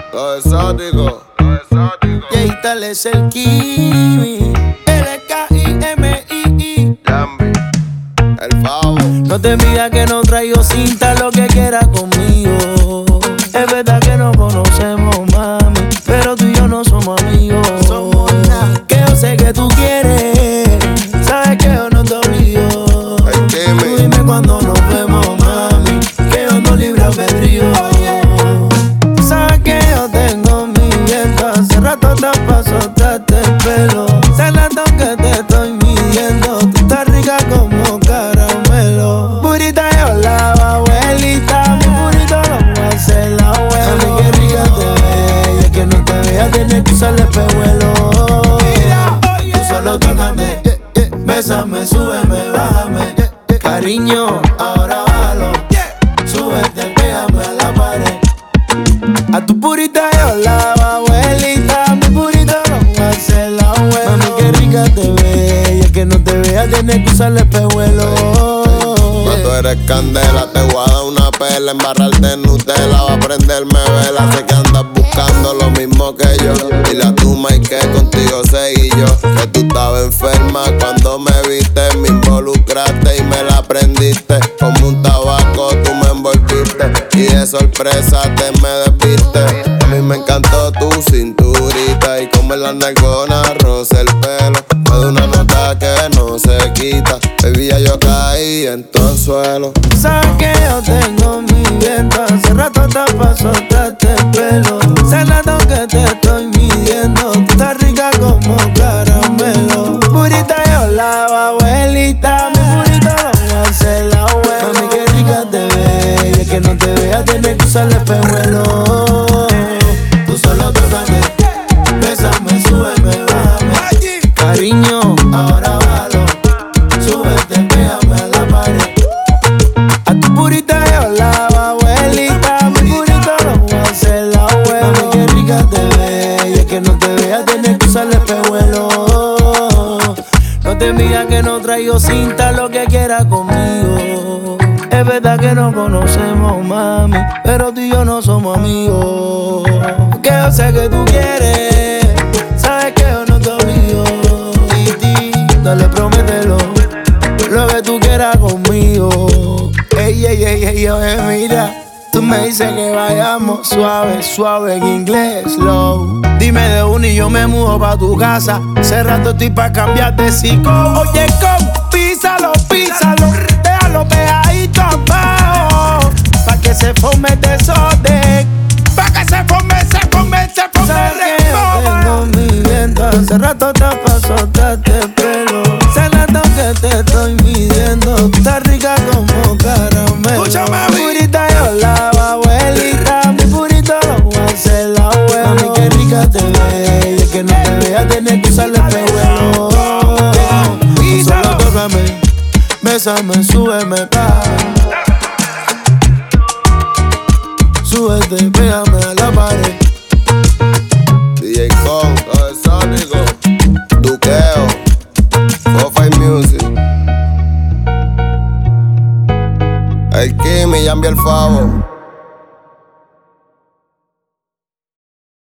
Lo exótico. Y ahí tal es el Kimi. LKIMII. Lambi. El Favo. No te midas que no traigo cinta, lo que quieras conmigo. Es verdad que nos conocemos, mami, pero tú y yo no somos amigos. Que yo sé que tú quieres, sabes que yo no te olvido. Tú dime cuando nos vemos, mami, que yo no libre albedrío. Sabes que yo tengo mi viento, hace rato te paso el pelo. Hace rato que te estoy midiendo, tú estás rica como caramelo. Purita yo la abuelita, mi purito lo voy a hacer la abuela. Mami, qué rica te ves, y es que no te veas, tienes que usar el espejuelo. Tú solo tócame, bésame, súbeme, bájame. Cariño, ahora bájalo, súbete, pégame a la pared. A tu purita yo la abuelita, mi purito lo voy a hacer la abuela. Mami, qué rica te ves, y es que no te veas, tienes que usar el espejuelo. Tú eres candela, te voy a dar una pela, embarrarte en Nutella, va a prenderme vela. Sé que andas buscando lo mismo que yo. Dile a tu Mike que contigo seguí yo. Que tú estabas enferma cuando me viste, me involucraste y me la prendiste. Como un tabaco tú me envolviste y de sorpresa te me desviste. A mí me encantó tu cinturita y como en la nalgona roza el pelo. Me da una nota que no se quita, baby, ya yo caí en tu suelo. Sabes que yo tengo mi viento, hace rato te paso el pelo. Hace rato que te estoy midiendo, tú estás rica como caramelo. Purita yo la abuelita, mi purito lo voy a hacer la abuela. Mami, qué rica te ves, y es que no te veas, tienes que usar el espejuelo. Tú solo tócame, bésame, súbeme, bájame. Cariño, ahora bájalo, súbete, pégame a la pared. A tu purita yo la abuelita, mi purito lo voy a hacer la abuela. Mami, qué rica te ves, y es que no te veas, tienes que usar el espejuelo. No te midas que no traigo cinta, lo que quieras conmigo. Es verdad que nos conocemos, mami, pero tú y yo no somos amigos. Que yo sé que tú quieres, sabes que yo no te olvido. Dale, promételo, lo que tú quieras conmigo. Ey, ey, ey, ey, oye, mira, tú me dices que vayamos suave, suave en inglés, slow. Dime de uno y yo me mudo pa' tu casa. Hace rato estoy pa' cambiar de psico. Oye, písalo, písalo, déjalo pegadito abajo, pa' que se forme el desorden, pa' que se forme el tengo mi viento, hace rato te paso el pelo. Hace rato que te estoy midiendo, tú estás rica como caramelo. Escúchame, purita yo la abuelita, mi purito lo voy a hacer la abuela. Mami, qué rica te ves, y es que no te veas, tienes que usar el espejuelo. Tú solo tócame, bésame, súbeme, súbete, pégame a la pared. DJ Con, lo exótico. Duqueo, Fofay Music. El Kimi, Yambi el Favo.